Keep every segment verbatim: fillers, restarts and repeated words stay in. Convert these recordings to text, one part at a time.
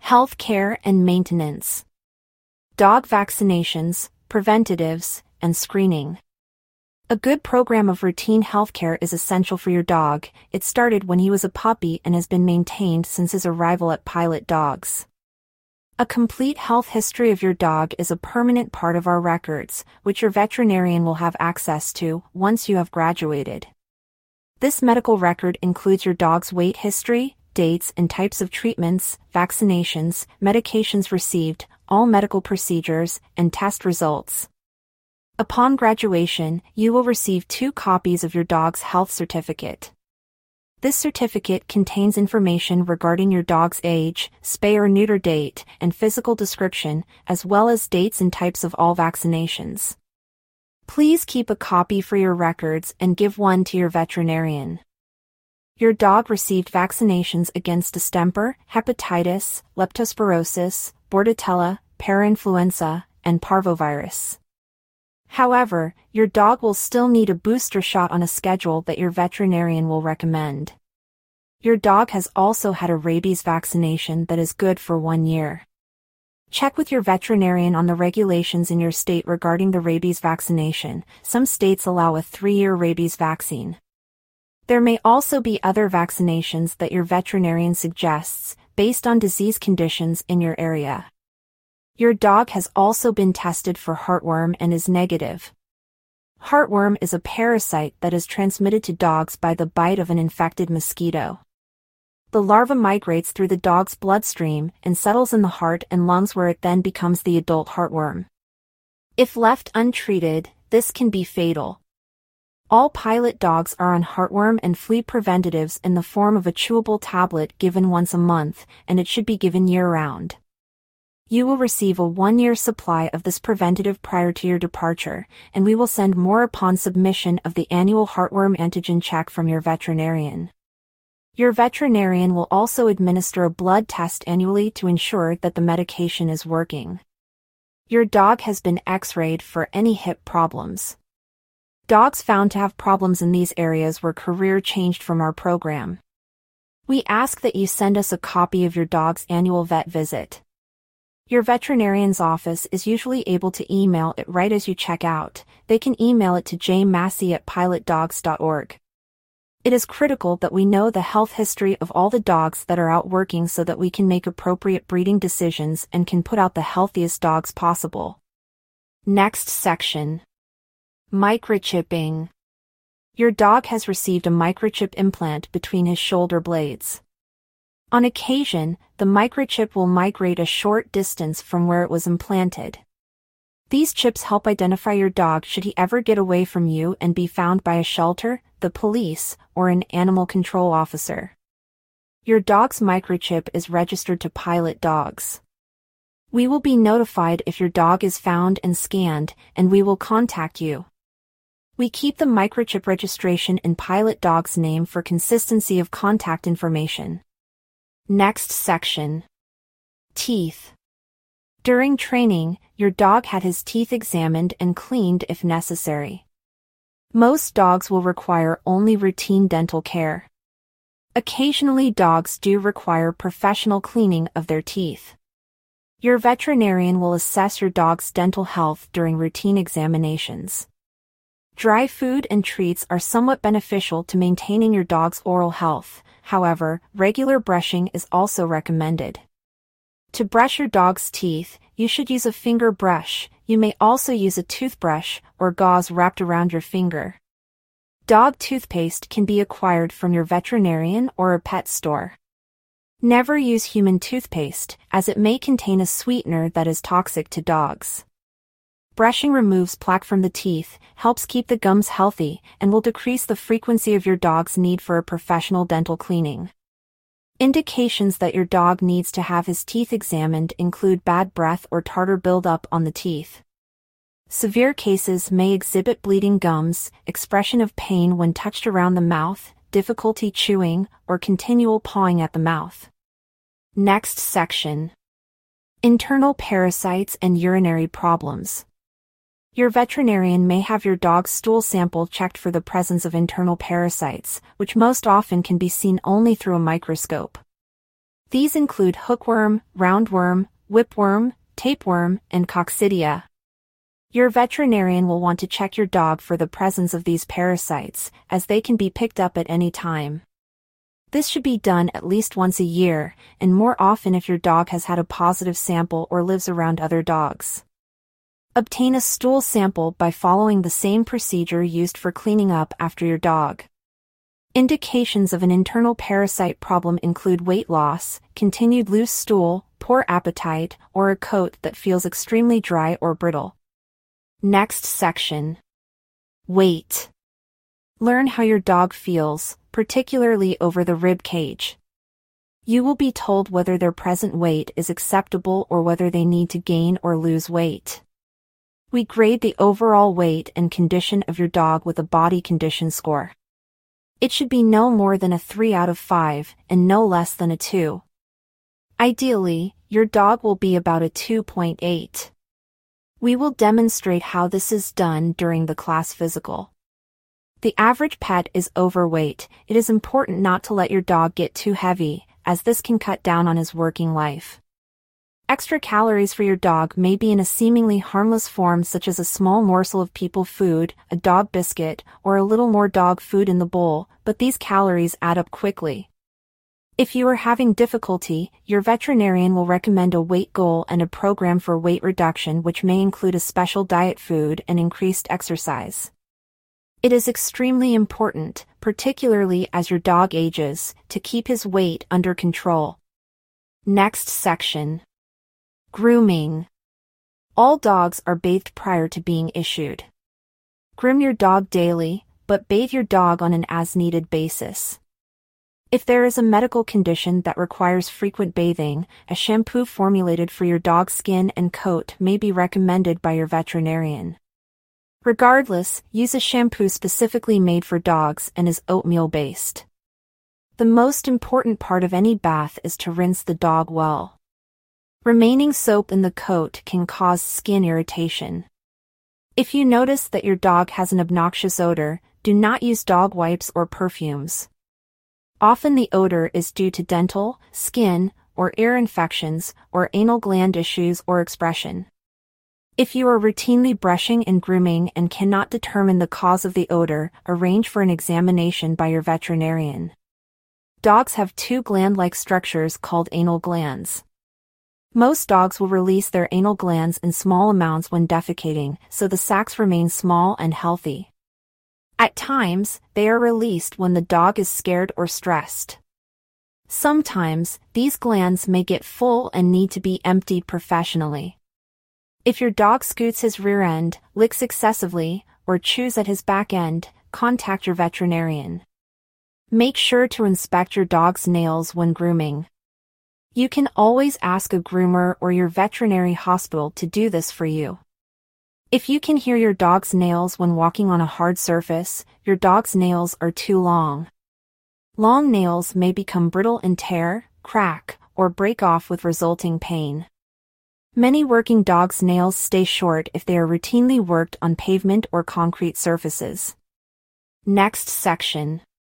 Health care and maintenance. Dog vaccinations, preventatives, and screening. A good program of routine healthcare is essential for your dog. It started when he was a puppy and has been maintained since his arrival at Pilot Dogs. A complete health history of your dog is a permanent part of our records, which your veterinarian will have access to once you have graduated. This medical record includes your dog's weight history, dates and types of treatments, vaccinations, medications received, all medical procedures, and test results. Upon graduation, you will receive two copies of your dog's health certificate. This certificate contains information regarding your dog's age, spay or neuter date, and physical description, as well as dates and types of all vaccinations. Please keep a copy for your records and give one to your veterinarian. Your dog received vaccinations against distemper, hepatitis, leptospirosis, bordetella, parainfluenza, and parvovirus. However, your dog will still need a booster shot on a schedule that your veterinarian will recommend. Your dog has also had a rabies vaccination that is good for one year. Check with your veterinarian on the regulations in your state regarding the rabies vaccination. Some states allow a three-year rabies vaccine. There may also be other vaccinations that your veterinarian suggests, based on disease conditions in your area. Your dog has also been tested for heartworm and is negative. Heartworm is a parasite that is transmitted to dogs by the bite of an infected mosquito. The larva migrates through the dog's bloodstream and settles in the heart and lungs, where it then becomes the adult heartworm. If left untreated, this can be fatal. All Pilot Dogs are on heartworm and flea preventatives in the form of a chewable tablet given once a month, and it should be given year-round. You will receive a one-year supply of this preventative prior to your departure, and we will send more upon submission of the annual heartworm antigen check from your veterinarian. Your veterinarian will also administer a blood test annually to ensure that the medication is working. Your dog has been x-rayed for any hip problems. Dogs found to have problems in these areas were career changed from our program. We ask that you send us a copy of your dog's annual vet visit. Your veterinarian's office is usually able to email it right as you check out. They can email it to j massey at pilot dogs dot org. It is critical that we know the health history of all the dogs that are out working so that we can make appropriate breeding decisions and can put out the healthiest dogs possible. Next section. Microchipping. Your dog has received a microchip implant between his shoulder blades. On occasion, the microchip will migrate a short distance from where it was implanted. These chips help identify your dog should he ever get away from you and be found by a shelter, the police, or an animal control officer. Your dog's microchip is registered to Pilot Dogs. We will be notified if your dog is found and scanned, and we will contact you. We keep the microchip registration in Pilot Dogs' name for consistency of contact information. Next section. Teeth. During training, your dog had his teeth examined and cleaned if necessary. Most dogs will require only routine dental care. Occasionally, dogs do require professional cleaning of their teeth. Your veterinarian will assess your dog's dental health during routine examinations. Dry food and treats are somewhat beneficial to maintaining your dog's oral health. However, regular brushing is also recommended. To brush your dog's teeth, you should use a finger brush. You may also use a toothbrush or gauze wrapped around your finger. Dog toothpaste can be acquired from your veterinarian or a pet store. Never use human toothpaste, as it may contain a sweetener that is toxic to dogs. Brushing removes plaque from the teeth, helps keep the gums healthy, and will decrease the frequency of your dog's need for a professional dental cleaning. Indications that your dog needs to have his teeth examined include bad breath or tartar buildup on the teeth. Severe cases may exhibit bleeding gums, expression of pain when touched around the mouth, difficulty chewing, or continual pawing at the mouth. Next section. Internal parasites and urinary problems. Your veterinarian may have your dog's stool sample checked for the presence of internal parasites, which most often can be seen only through a microscope. These include hookworm, roundworm, whipworm, tapeworm, and coccidia. Your veterinarian will want to check your dog for the presence of these parasites, as they can be picked up at any time. This should be done at least once a year, and more often if your dog has had a positive sample or lives around other dogs. Obtain a stool sample by following the same procedure used for cleaning up after your dog. Indications of an internal parasite problem include weight loss, continued loose stool, poor appetite, or a coat that feels extremely dry or brittle. Next section. Weight. Learn how your dog feels, particularly over the rib cage. You will be told whether their present weight is acceptable or whether they need to gain or lose weight. We grade the overall weight and condition of your dog with a body condition score. It should be no more than a three out of five, and no less than a two. Ideally, your dog will be about a two point eight. We will demonstrate how this is done during the class physical. The average pet is overweight. It is important not to let your dog get too heavy, as this can cut down on his working life. Extra calories for your dog may be in a seemingly harmless form such as a small morsel of people food, a dog biscuit, or a little more dog food in the bowl, but these calories add up quickly. If you are having difficulty, your veterinarian will recommend a weight goal and a program for weight reduction, which may include a special diet food and increased exercise. It is extremely important, particularly as your dog ages, to keep his weight under control. Next section. Grooming. All dogs are bathed prior to being issued. Groom your dog daily, but bathe your dog on an as-needed basis. If there is a medical condition that requires frequent bathing, a shampoo formulated for your dog's skin and coat may be recommended by your veterinarian. Regardless, use a shampoo specifically made for dogs and is oatmeal-based. The most important part of any bath is to rinse the dog well. Remaining soap in the coat can cause skin irritation. If you notice that your dog has an obnoxious odor, do not use dog wipes or perfumes. Often the odor is due to dental, skin, or ear infections, or anal gland issues or expression. If you are routinely brushing and grooming and cannot determine the cause of the odor, arrange for an examination by your veterinarian. Dogs have two gland-like structures called anal glands. Most dogs will release their anal glands in small amounts when defecating, so the sacs remain small and healthy. At times, they are released when the dog is scared or stressed. Sometimes, these glands may get full and need to be emptied professionally. If your dog scoots his rear end, licks excessively, or chews at his back end, contact your veterinarian. Make sure to inspect your dog's nails when grooming. You can always ask a groomer or your veterinary hospital to do this for you. If you can hear your dog's nails when walking on a hard surface, your dog's nails are too long. Long nails may become brittle and tear, crack, or break off with resulting pain. Many working dogs' nails stay short if they are routinely worked on pavement or concrete surfaces. Next section.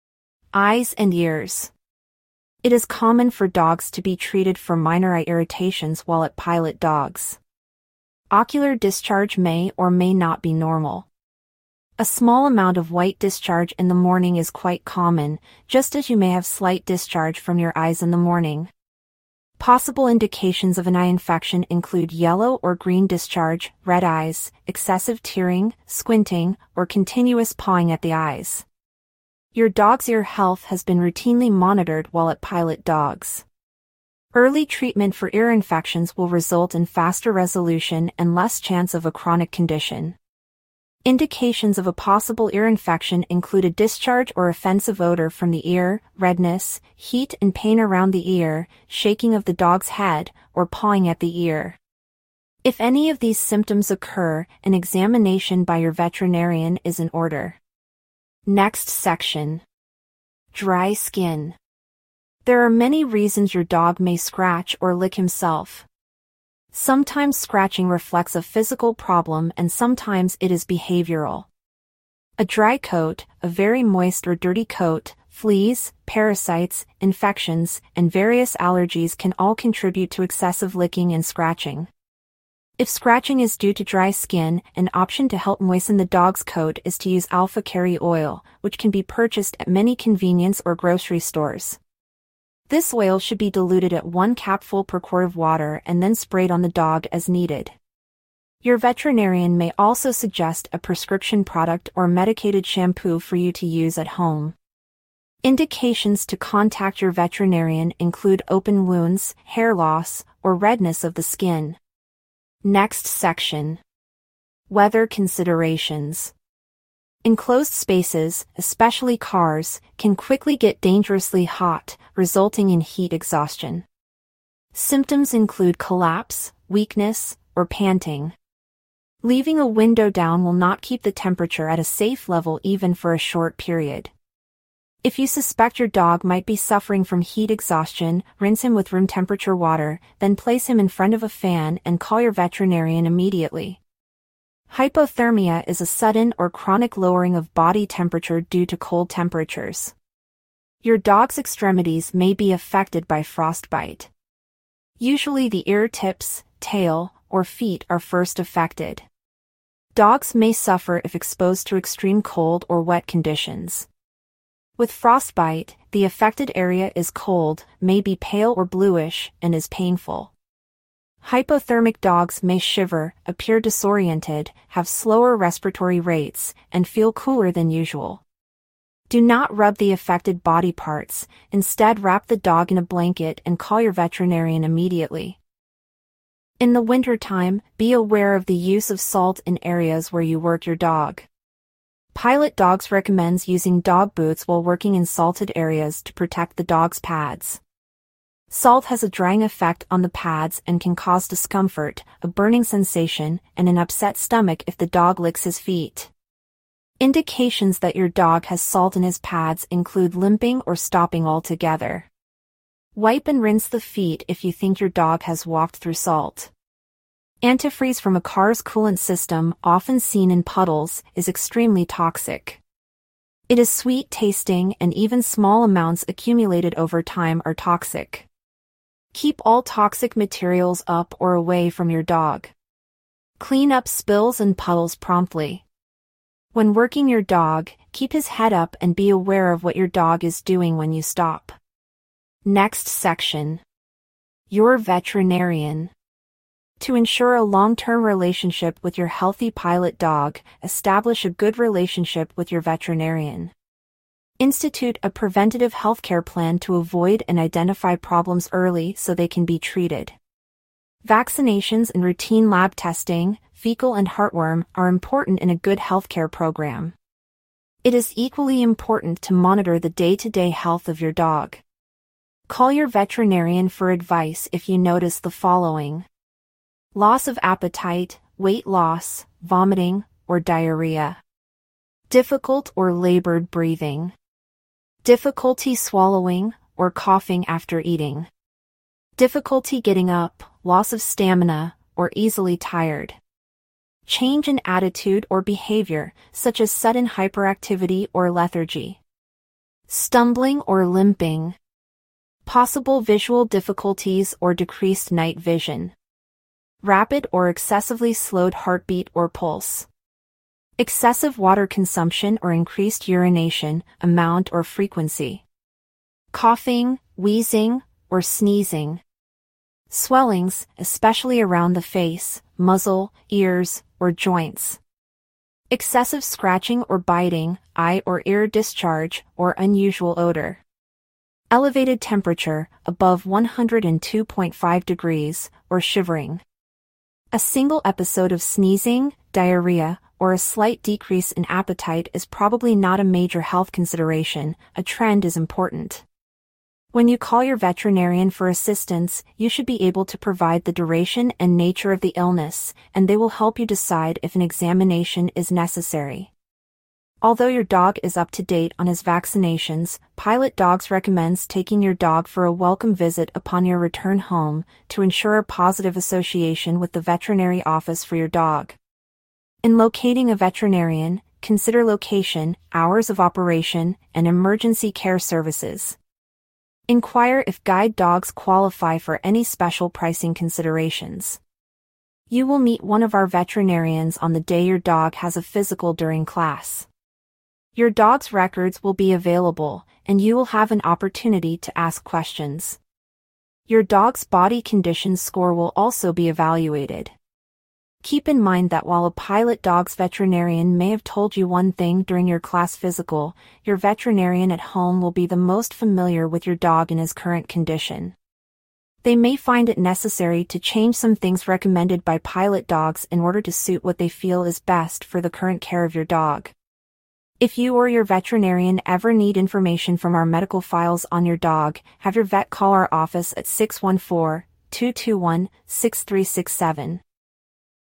Eyes and ears. It is common for dogs to be treated for minor eye irritations while at pilot dogs. Ocular discharge may or may not be normal. A small amount of white discharge in the morning is quite common, just as you may have slight discharge from your eyes in the morning. Possible indications of an eye infection include yellow or green discharge, red eyes, excessive tearing, squinting, or continuous pawing at the eyes. Your dog's ear health has been routinely monitored while at pilot dogs. Early treatment for ear infections will result in faster resolution and less chance of a chronic condition. Indications of a possible ear infection include a discharge or offensive odor from the ear, redness, heat and pain around the ear, shaking of the dog's head, or pawing at the ear. If any of these symptoms occur, an examination by your veterinarian is in order. Next section. Dry skin. There are many reasons your dog may scratch or lick himself. Sometimes scratching reflects a physical problem and sometimes it is behavioral. A dry coat, a very moist or dirty coat, Fleas, parasites, infections, and various allergies can all contribute to excessive licking and scratching. If scratching is due to dry skin, an option to help moisten the dog's coat is to use alpha carry oil, which can be purchased at many convenience or grocery stores. This oil should be diluted at one capful per quart of water and then sprayed on the dog as needed. Your veterinarian may also suggest a prescription product or medicated shampoo for you to use at home. Indications to contact your veterinarian include open wounds, hair loss, or redness of the skin. Next section. Weather considerations. Enclosed spaces, especially cars, can quickly get dangerously hot, resulting in heat exhaustion. Symptoms include collapse, weakness, or panting. Leaving a window down will not keep the temperature at a safe level even for a short period. If you suspect your dog might be suffering from heat exhaustion, rinse him with room temperature water, then place him in front of a fan and call your veterinarian immediately. Hypothermia is a sudden or chronic lowering of body temperature due to cold temperatures. Your dog's extremities may be affected by frostbite. Usually the ear tips, tail, or feet are first affected. Dogs may suffer if exposed to extreme cold or wet conditions. With frostbite, the affected area is cold, may be pale or bluish, and is painful. Hypothermic dogs may shiver, appear disoriented, have slower respiratory rates, and feel cooler than usual. Do not rub the affected body parts, instead wrap the dog in a blanket and call your veterinarian immediately. In the wintertime, be aware of the use of salt in areas where you work your dog. Pilot Dogs recommends using dog boots while working in salted areas to protect the dog's pads. Salt has a drying effect on the pads and can cause discomfort, a burning sensation, and an upset stomach if the dog licks his feet. Indications that your dog has salt in his pads include limping or stopping altogether. Wipe and rinse the feet if you think your dog has walked through salt. Antifreeze from a car's coolant system, often seen in puddles, is extremely toxic. It is sweet tasting and even small amounts accumulated over time are toxic. Keep all toxic materials up or away from your dog. Clean up spills and puddles promptly. When working your dog, keep his head up and be aware of what your dog is doing when you stop. Next section. Your veterinarian. To ensure a long-term relationship with your healthy pilot dog, establish a good relationship with your veterinarian. Institute a preventative healthcare plan to avoid and identify problems early so they can be treated. Vaccinations and routine lab testing, fecal and heartworm, are important in a good healthcare program. It is equally important to monitor the day-to-day health of your dog. Call your veterinarian for advice if you notice the following: loss of appetite, weight loss, vomiting, or diarrhea. Difficult or labored breathing. Difficulty swallowing, or coughing after eating. Difficulty getting up, loss of stamina, or easily tired. Change in attitude or behavior, such as sudden hyperactivity or lethargy. Stumbling or limping. Possible visual difficulties or decreased night vision. Rapid or excessively slowed heartbeat or pulse. Excessive water consumption or increased urination, amount or frequency. Coughing, wheezing, or sneezing. Swellings, especially around the face, muzzle, ears, or joints. Excessive scratching or biting, eye or ear discharge, or unusual odor. Elevated temperature, above one hundred two point five degrees, or shivering. A single episode of sneezing, diarrhea, or a slight decrease in appetite is probably not a major health consideration. A trend is important. When you call your veterinarian for assistance, you should be able to provide the duration and nature of the illness, and they will help you decide if an examination is necessary. Although your dog is up to date on his vaccinations, Pilot Dogs recommends taking your dog for a welcome visit upon your return home to ensure a positive association with the veterinary office for your dog. In locating a veterinarian, consider location, hours of operation, and emergency care services. Inquire if guide dogs qualify for any special pricing considerations. You will meet one of our veterinarians on the day your dog has a physical during class. Your dog's records will be available, and you will have an opportunity to ask questions. Your dog's body condition score will also be evaluated. Keep in mind that while a pilot dog's veterinarian may have told you one thing during your class physical, your veterinarian at home will be the most familiar with your dog in his current condition. They may find it necessary to change some things recommended by pilot dogs in order to suit what they feel is best for the current care of your dog. If you or your veterinarian ever need information from our medical files on your dog, have your vet call our office at six one four, two two one, six three six seven.